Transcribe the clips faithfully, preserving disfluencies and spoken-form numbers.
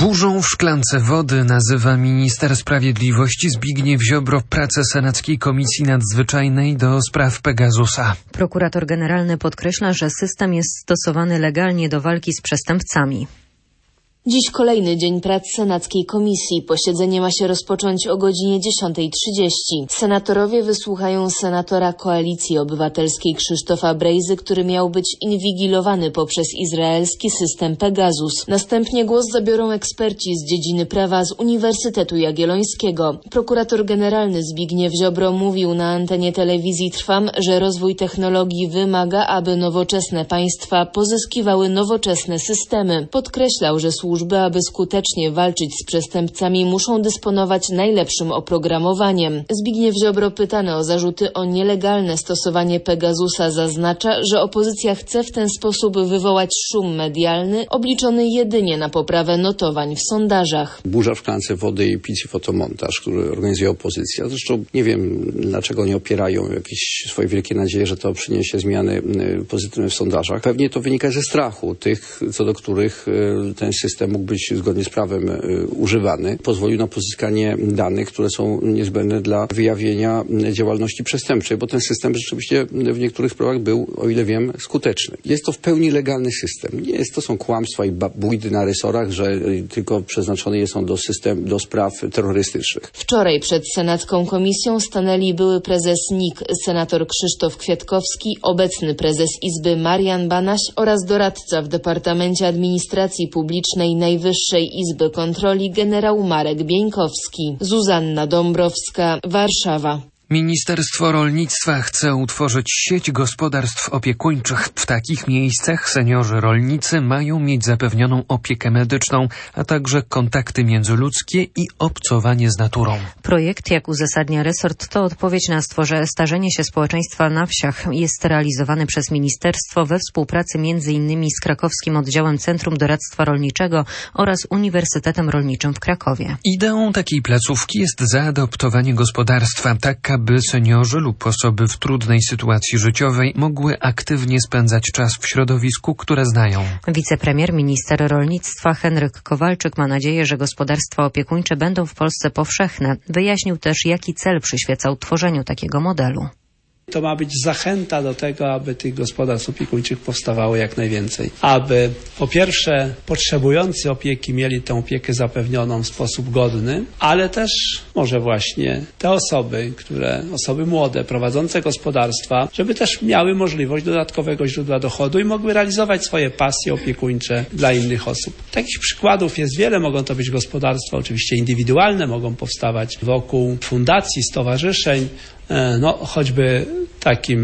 Burzą w szklance wody nazywa minister sprawiedliwości Zbigniew Ziobro pracę Senackiej Komisji Nadzwyczajnej do spraw Pegasusa. Prokurator generalny podkreśla, że system jest stosowany legalnie do walki z przestępcami. Dziś kolejny dzień prac Senackiej Komisji. Posiedzenie ma się rozpocząć o godzinie dziesiątej trzydzieści. Senatorowie wysłuchają senatora Koalicji Obywatelskiej Krzysztofa Brejzy, który miał być inwigilowany poprzez izraelski system Pegasus. Następnie głos zabiorą eksperci z dziedziny prawa z Uniwersytetu Jagiellońskiego. Prokurator generalny Zbigniew Ziobro mówił na antenie telewizji Trwam, że rozwój technologii wymaga, aby nowoczesne państwa pozyskiwały nowoczesne systemy. Podkreślał, że służby Służby, aby skutecznie walczyć z przestępcami, muszą dysponować najlepszym oprogramowaniem. Zbigniew Ziobro, pytany o zarzuty o nielegalne stosowanie Pegasusa, zaznacza, że opozycja chce w ten sposób wywołać szum medialny, obliczony jedynie na poprawę notowań w sondażach. Burza w szklance wody i pic i fotomontaż, który organizuje opozycja. Zresztą nie wiem, dlaczego nie opierają jakieś swoje wielkie nadzieje, że to przyniesie zmiany pozytywne w sondażach. Pewnie to wynika ze strachu tych, co do których ten system mógł być zgodnie z prawem y, używany, pozwolił na pozyskanie danych, które są niezbędne dla wyjawienia działalności przestępczej, bo ten system rzeczywiście w niektórych sprawach był, o ile wiem, skuteczny. Jest to w pełni legalny system. Nie jest to są kłamstwa i bójdy na rysorach, że y, tylko przeznaczony jest on do system, do spraw terrorystycznych. Wczoraj przed Senacką Komisją stanęli były prezes N I K senator Krzysztof Kwiatkowski, obecny prezes Izby Marian Banaś oraz doradca w Departamencie Administracji Publicznej Najwyższej Izby Kontroli generał Marek Bieńkowski. Zuzanna Dąbrowska, Warszawa. Ministerstwo Rolnictwa chce utworzyć sieć gospodarstw opiekuńczych. W takich miejscach seniorzy rolnicy mają mieć zapewnioną opiekę medyczną, a także kontakty międzyludzkie i obcowanie z naturą. Projekt, jak uzasadnia resort, to odpowiedź na stworzenie starzenie się społeczeństwa na wsiach. Jest realizowany przez ministerstwo we współpracy między innymi z krakowskim oddziałem Centrum Doradztwa Rolniczego oraz Uniwersytetem Rolniczym w Krakowie. Ideą takiej placówki jest zaadoptowanie gospodarstwa, tak aby seniorzy lub osoby w trudnej sytuacji życiowej mogły aktywnie spędzać czas w środowisku, które znają. Wicepremier, minister rolnictwa Henryk Kowalczyk ma nadzieję, że gospodarstwa opiekuńcze będą w Polsce powszechne. Wyjaśnił też, jaki cel przyświecał tworzeniu takiego modelu. To ma być zachęta do tego, aby tych gospodarstw opiekuńczych powstawało jak najwięcej. Aby po pierwsze potrzebujący opieki mieli tę opiekę zapewnioną w sposób godny, ale też może właśnie te osoby, które, osoby młode, prowadzące gospodarstwa, żeby też miały możliwość dodatkowego źródła dochodu i mogły realizować swoje pasje opiekuńcze dla innych osób. Takich przykładów jest wiele. Mogą to być gospodarstwa oczywiście indywidualne, mogą powstawać wokół fundacji, stowarzyszeń, no choćby takim.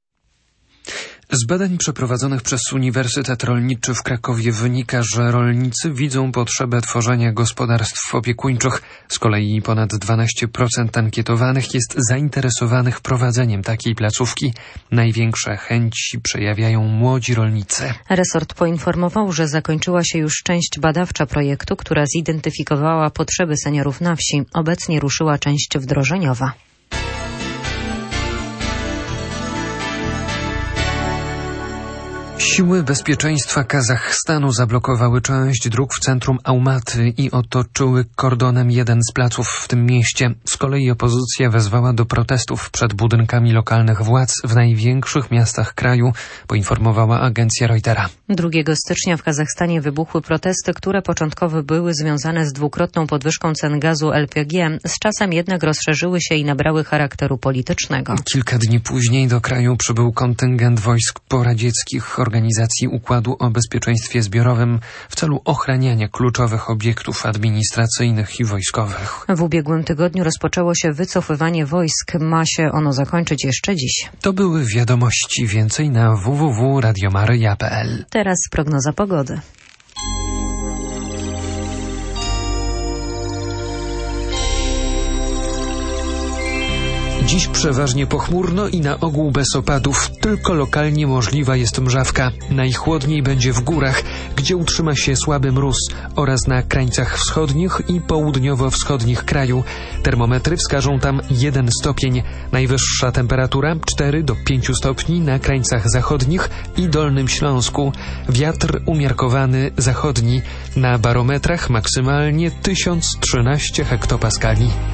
Z badań przeprowadzonych przez Uniwersytet Rolniczy w Krakowie wynika, że rolnicy widzą potrzebę tworzenia gospodarstw opiekuńczych. Z kolei ponad dwanaście procent ankietowanych jest zainteresowanych prowadzeniem takiej placówki. Największe chęci przejawiają młodzi rolnicy. Resort poinformował, że zakończyła się już część badawcza projektu, która zidentyfikowała potrzeby seniorów na wsi. Obecnie ruszyła część wdrożeniowa. Siły bezpieczeństwa Kazachstanu zablokowały część dróg w centrum Almaty i otoczyły kordonem jeden z placów w tym mieście. Z kolei opozycja wezwała do protestów przed budynkami lokalnych władz w największych miastach kraju, poinformowała agencja Reutera. drugiego stycznia w Kazachstanie wybuchły protesty, które początkowo były związane z dwukrotną podwyżką cen gazu L P G. Z czasem jednak rozszerzyły się i nabrały charakteru politycznego. Kilka dni później do kraju przybył kontyngent wojsk poradzieckich Organizacji Układu o Bezpieczeństwie Zbiorowym w celu ochraniania kluczowych obiektów administracyjnych i wojskowych. W ubiegłym tygodniu rozpoczęło się wycofywanie wojsk. Ma się ono zakończyć jeszcze dziś. To były wiadomości. Więcej na w w w kropka radio maryja kropka p l. Teraz prognoza pogody. Dziś przeważnie pochmurno i na ogół bez opadów, tylko lokalnie możliwa jest mrzawka. Najchłodniej będzie w górach, gdzie utrzyma się słaby mróz, oraz na krańcach wschodnich i południowo-wschodnich kraju. Termometry wskażą tam jeden stopień. Najwyższa temperatura cztery do pięciu stopni na krańcach zachodnich i Dolnym Śląsku. Wiatr umiarkowany zachodni. Na barometrach maksymalnie tysiąc trzynaście hektopaskali.